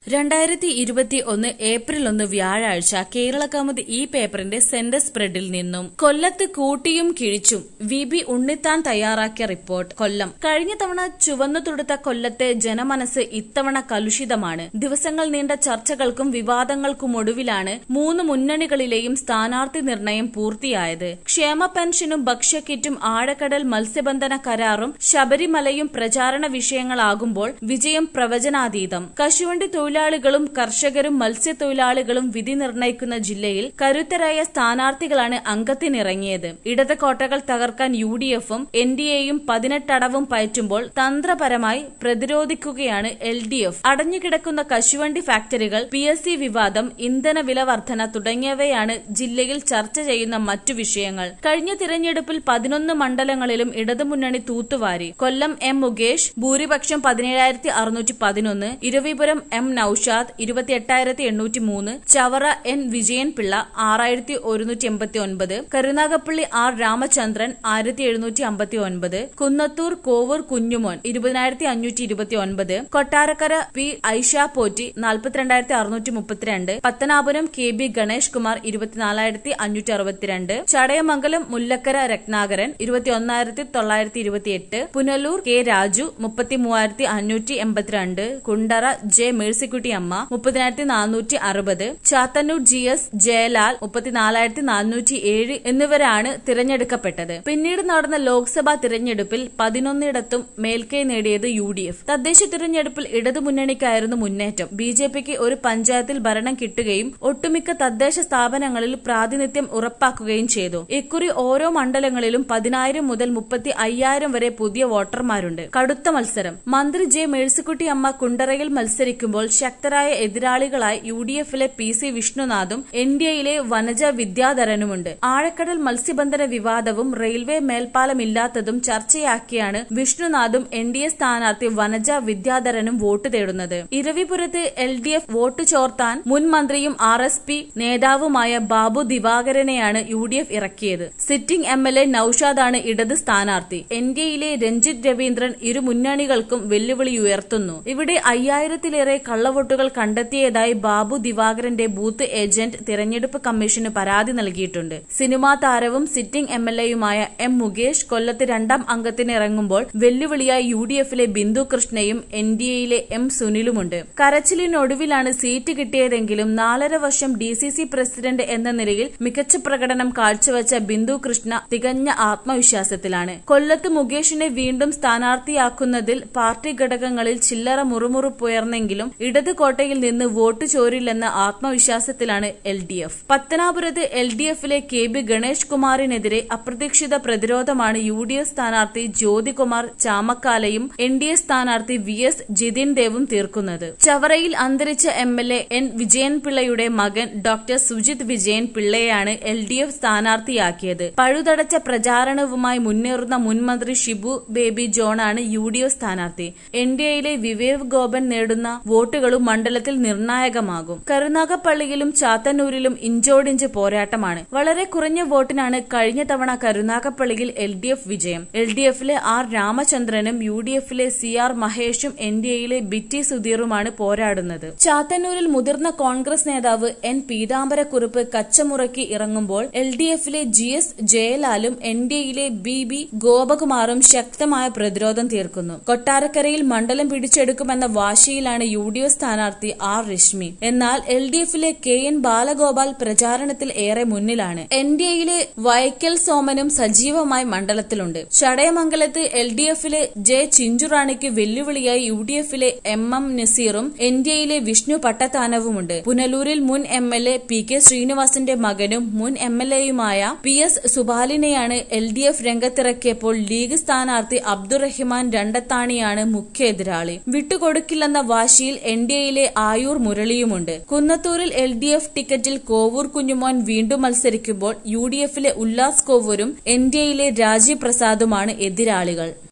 2021 April 1 വ്യാഴാഴ്ച കേരളകൗമുദി ഈ പേപ്പറിന്റെ സെന്റർ സ്പ്രെഡിൽ നിന്നും കൊല്ലത്ത് കൂട്ടിയും കിഴിച്ചും വി ഉണ്ണിത്താൻ തയ്യാറാക്കിയ റിപ്പോർട്ട്. കൊല്ലം. കഴിഞ്ഞ തവണ ചുവന്നു തുടുത്ത കൊല്ലത്തെ ജനമനസ് ഇത്തവണ കലുഷിതമാണ്. ദിവസങ്ങൾ നീണ്ട ചർച്ചകൾക്കും വിവാദങ്ങൾക്കുമൊടുവിലാണ് മൂന്ന് മുന്നണികളിലെയും സ്ഥാനാർത്ഥി നിർണയം പൂർത്തിയായത്. ക്ഷേമ പെൻഷനും ഭക്ഷ്യക്കിറ്റും ആഴക്കടൽ മത്സ്യബന്ധന കരാറും ശബരിമലയും പ്രചാരണ വിഷയങ്ങളാകുമ്പോൾ വിജയം പ്രവചനാതീതം. കശുവണ്ടി തൊഴിലാളികളും കർഷകരും മത്സ്യത്തൊഴിലാളികളും വിധി നിർണയിക്കുന്ന ജില്ലയിൽ കരുത്തരായ സ്ഥാനാർത്ഥികളാണ് അംഗത്തിനിറങ്ങിയത്. ഇടത് കോട്ടകൾ തകർക്കാൻ UDFും NDAയും 18 അടവും പയറ്റുമ്പോൾ തന്ത്രപരമായി പ്രതിരോധിക്കുകയാണ് LDF. അടഞ്ഞുകിടക്കുന്ന കശുവണ്ടി ഫാക്ടറികൾ, PSC വിവാദം, ഇന്ധന വില വർധന തുടങ്ങിയവയാണ് ജില്ലയിൽ ചർച്ച ചെയ്യുന്ന മറ്റു വിഷയങ്ങൾ. കഴിഞ്ഞ തിരഞ്ഞെടുപ്പിൽ 11 മണ്ഡലങ്ങളിലും ഇടതുമുന്നണി തൂത്തുവാരി. കൊല്ലം M. മുകേഷ് ഭൂരിപക്ഷം 17,611, Eravipuram M. Naushad 28,803, Chavara N. Vijayan Pillai 6,189, Karunagappally R. Ramachandran 1,759, Kunnathur Kovoor Kunjumon 20,529, Kottarakkara P. Aisha Potti 42,632, Pathanapuram KB Ganesh Kumar 24,562, Chadayamangalam Mullakkara Ratnakaran 21,928, Punalur K. Raju 33,582, Kundara J. Mercykutty അമ്മ 30,460, ചാത്തന്നൂർ GS ജയലാൽ 34,407 എന്നിവരാണ് തിരഞ്ഞെടുക്കപ്പെട്ടത്. പിന്നീട് നടന്ന ലോക്സഭാ തിരഞ്ഞെടുപ്പിൽ 11 മേൽക്കൈ നേടിയത് UDF. തദ്ദേശ തിരഞ്ഞെടുപ്പിൽ ഇടതുമുന്നണിക്കായിരുന്നു മുന്നേറ്റം. BJPക്ക് ഒരു പഞ്ചായത്തിൽ ഭരണം കിട്ടുകയും ഒട്ടുമിക്ക തദ്ദേശ സ്ഥാപനങ്ങളിൽ പ്രാതിനിധ്യം ഉറപ്പാക്കുകയും ചെയ്തു. ഇക്കുറി ഓരോ മണ്ഡലങ്ങളിലും 10,000 മുതൽ 35,000 വരെ പുതിയ വോട്ടർമാരുണ്ട്. കടുത്ത മത്സരം. മന്ത്രി J. മേഴ്സിക്കുട്ടി അമ്മ കുണ്ടറയിൽ മത്സരിക്കുമ്പോൾ ശക്തരായ എതിരാളികളായി UDFിലെ PC വിഷ്ണുനാഥും NDAയിലെ വനജ വിദ്യാധരനുമുണ്ട്. ആഴക്കടൽ മത്സ്യബന്ധന വിവാദവും റെയിൽവേ മേൽപ്പാലമില്ലാത്തതും ചർച്ചയാക്കിയാണ് വിഷ്ണുനാഥും NDA സ്ഥാനാർത്ഥി വനജ വിദ്യാധരനും വോട്ട് തേടുന്നത്. ഇരവിപുരത്ത് LDF വോട്ട് ചോർത്താൻ മുൻ മന്ത്രിയും RSP നേതാവുമായ ബാബു ദിവാകരനെയാണ് UDF ഇറക്കിയത്. സിറ്റിംഗ് MLA നൌഷാദാണ് ഇടത് സ്ഥാനാർത്ഥി. NDAയിലെ രഞ്ജിത്ത് രവീന്ദ്രൻ ഇരു മുന്നണികൾക്കും വെല്ലുവിളിയുയർത്തുന്നു. ഇവിടെ 5,000-ലേറെ കള്ളവോട്ടുകൾ കണ്ടെത്തിയതായി ബാബു ദിവാകരന്റെ ബൂത്ത് ഏജന്റ് തിരഞ്ഞെടുപ്പ് കമ്മീഷന് പരാതി നൽകിയിട്ടുണ്ട്. സിനിമാ താരവും സിറ്റിംഗ് MLAയുമായ M. മുകേഷ് കൊല്ലത്ത് 2ാം അംഗത്തിനിറങ്ങുമ്പോൾ വെല്ലുവിളിയായി UDFിലെ ബിന്ദു കൃഷ്ണയും NDAയിലെ M. സുനിലുമുണ്ട്. കരച്ചിലിനൊടുവിലാണ് സീറ്റ് കിട്ടിയതെങ്കിലും 4.5 വർഷം DCC പ്രസിഡന്റ് എന്ന നിലയിൽ മികച്ച പ്രകടനം കാഴ്ചവെച്ച ബിന്ദു കൃഷ്ണ തികഞ്ഞ ആത്മവിശ്വാസത്തിലാണ്. കൊല്ലത്ത് മുകേഷിനെ വീണ്ടും സ്ഥാനാർത്ഥിയാക്കുന്നതിൽ പാർട്ടി ഘടകങ്ങളിൽ ചില്ലറ മുറുമുറുപ്പുയർന്നെങ്കിലും ഇടത് കോട്ടയിൽ നിന്ന് വോട്ട് ചോരില്ലെന്ന ആത്മവിശ്വാസത്തിലാണ് LDF. പത്തനാപുരത്ത് LDFിലെ KB ഗണേഷ് കുമാറിനെതിരെ അപ്രതീക്ഷിത പ്രതിരോധമാണ് UDF സ്ഥാനാർത്ഥി ജ്യോതികുമാർ ചാമക്കാലയും NDA സ്ഥാനാർത്ഥി VS ജിതിൻ ദേവും തീർക്കുന്നത്. ചവറയിൽ അന്തരിച്ച MLA N. വിജയൻപിള്ളയുടെ മകൻ ഡോക്ടർ സുജിത് വിജയൻ പിള്ളയെയാണ് LDF സ്ഥാനാർത്ഥിയാക്കിയത്. പഴുതടച്ച പ്രചാരണവുമായി മുന്നേറുന്ന മുൻമന്ത്രി ഷിബു ബേബി ജോണാണ് UDF സ്ഥാനാർത്ഥി. NDAയിലെ വിവേക് ഗോപൻ നേടുന്ന വോട്ടുകളും മണ്ഡലത്തിൽ നിർണായകമാകും. കരുനാഗപ്പള്ളിയിലും ചാത്തന്നൂരിലും ഇഞ്ചോടിഞ്ച് പോരാട്ടമാണ്. വളരെ കുറഞ്ഞ വോട്ടിനാണ് കഴിഞ്ഞ തവണ കരുനാഗപ്പള്ളിയിൽ LDF വിജയം. LDFിലെ R. രാമചന്ദ്രനും UDFിലെ CR മഹേഷും NDAയിലെ ബിറ്റി സുധീറുമാണ് പോരാടുന്നത്. ചാത്തന്നൂരിൽ മുതിർന്ന കോൺഗ്രസ് നേതാവ് N. പീതാംബരക്കുറുപ്പ് കച്ചമുറക്കി ഇറങ്ങുമ്പോൾ LDFിലെ GS ജയലാലും NDAയിലെ BB ഗോപകുമാറും ശക്തമായ പ്രതിരോധം തീർക്കുന്നു. കൊട്ടാരക്കരയിൽ മണ്ഡലം പിടിച്ചെടുക്കുമെന്ന വാശിയിലാണ് UDF സ്ഥാനാർത്ഥി R. രശ്മി. എന്നാൽ LDFിലെ KN ബാലഗോപാൽ പ്രചാരണത്തിൽ ഏറെ മുന്നിലാണ്. NDAയിലെ വൈക്കൽ സോമനും സജീവമായി മണ്ഡലത്തിലുണ്ട്. ചടയമംഗലത്ത് LDFിലെ J. ചിഞ്ചുറാണിക്ക് വെല്ലുവിളിയായി UDFിലെ MM നസീറും NDAയിലെ വിഷ്ണു പട്ടത്താനവുമുണ്ട്. പുനലൂരിൽ മുൻ MLA PK ശ്രീനിവാസന്റെ മകനും മുൻ MLAയുമായ PS സുബാലിനെയാണ് LDF രംഗത്തിറക്കിയപ്പോൾ ലീഗ് സ്ഥാനാർത്ഥി അബ്ദുറഹിമാൻ രണ്ടത്താണിയാണ് മുഖ്യ എതിരാളി. വിട്ടുകൊടുക്കില്ലെന്ന വാശിയിൽ NDAയിലെ ആയൂർ മുരളിയുമുണ്ട്. കുന്നത്തൂരിൽ LDF ടിക്കറ്റിൽ കോവൂർ കുഞ്ഞുമോൻ വീണ്ടും മത്സരിക്കുമ്പോൾ UDFിലെ ഉല്ലാസ് കോവൂരും NDAയിലെ രാജീവ് പ്രസാദുമാണ് എതിരാളികൾ.